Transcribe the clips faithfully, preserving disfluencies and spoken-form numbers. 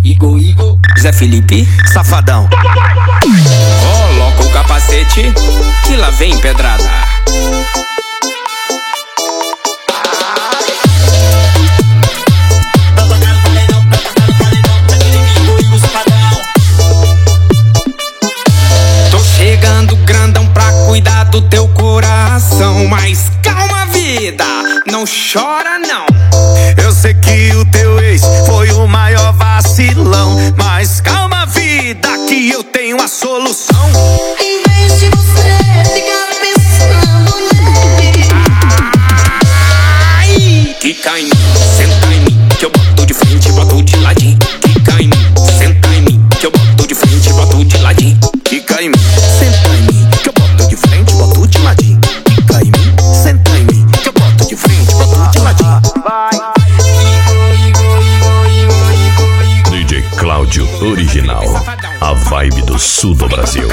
Igor, Igor, Zé Felipe, Safadão. coloca o capacete que lá vem pedrada. Tô chegando grandão pra cuidar do teu coração, mas calma, vida, não chora não. Eu sei que o teu ex foi o maior vacilão, mas calma, vida, que eu tenho a solução. Em vez de você ficar pensando nele, Ai, quica em mim, senta em mim, que eu boto de frente e boto de ladinho. Quica em mim, senta em mim, que eu boto de frente e boto de ladinho. Fica em mim, senta em mim, que eu boto de frente, boto de ladinho. Fica em mim, senta em mim, que eu boto de frente, boto de ladinho. D J Cláudio Original, a vibe do sul do Brasil.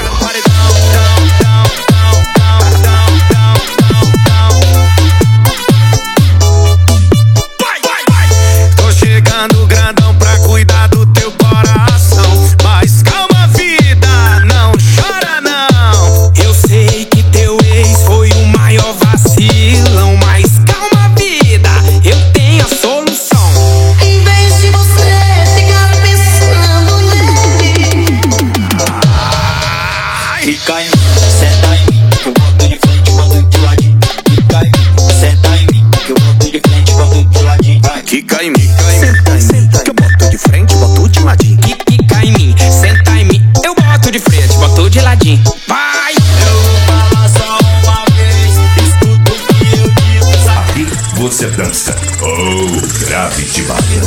Tô chegando grandão pra cuidar do teu coração, mas calma, vida, não chora não. Eu sei que teu ex foi o maior vacilão, mas calma, vida, eu tenho a solução. em vez de você ficar pensando nele, Fica em mim, senta em mim, que eu boto de frente, boto de ladinho. Fica em mim, senta em mim, que eu boto de frente, boto de ladinho. Vai. Fica em mim, senta em mim, que eu boto de frente, boto de ladinho. Fica em mim, senta em mim, eu boto de frente, boto de ladinho. Vai! Eu vou falar só uma vez, escuta o que eu digo, sabe? Você dança. Oh, Gravity Ball.